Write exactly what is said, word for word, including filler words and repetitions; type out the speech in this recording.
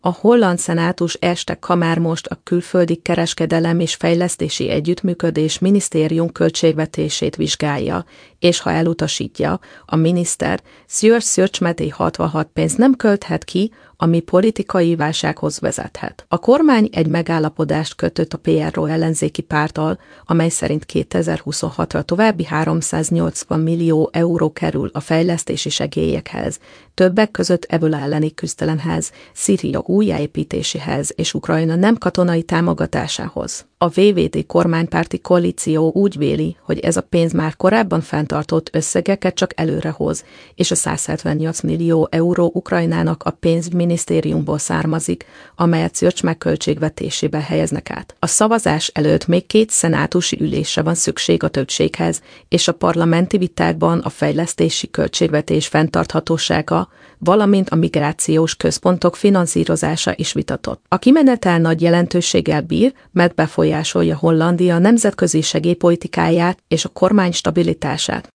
A holland szenátus este kamár most a külföldi kereskedelem és fejlesztési együttműködés minisztérium költségvetését vizsgálja, és ha elutasítja, a miniszter Sjur Sjurtsmeti hatvanhat pénzt nem költhet ki, ami politikai válsághoz vezethet. A kormány egy megállapodást kötött a pé er o ellenzéki párttal, amely szerint kétezer-huszonhatra további háromszáznyolcvan millió euró kerül a fejlesztési segélyekhez, többek között ebola elleni küzdelemhez, Szíria újjáépítéséhez és Ukrajna nem katonai támogatásához. A vé vé dé kormánypárti koalíció úgy véli, hogy ez a pénz már korábban fenntartott összegeket csak előrehoz, és a száz hetvennyolc millió euró Ukrajnának a pénzminisztériumból származik, amelyet Sjurtsma költségvetésébe helyeznek át. A szavazás előtt még két szenátusi ülésre van szükség a többséghez, és a parlamenti vitákban a fejlesztési költségvetés fenntarthatósága, valamint a migrációs központok finanszírozása is vitatott. A kimenetel nagy jelentőséggel bír, mert befolyásolja Hollandia nemzetközi segélypolitikáját és a kormány stabilitását.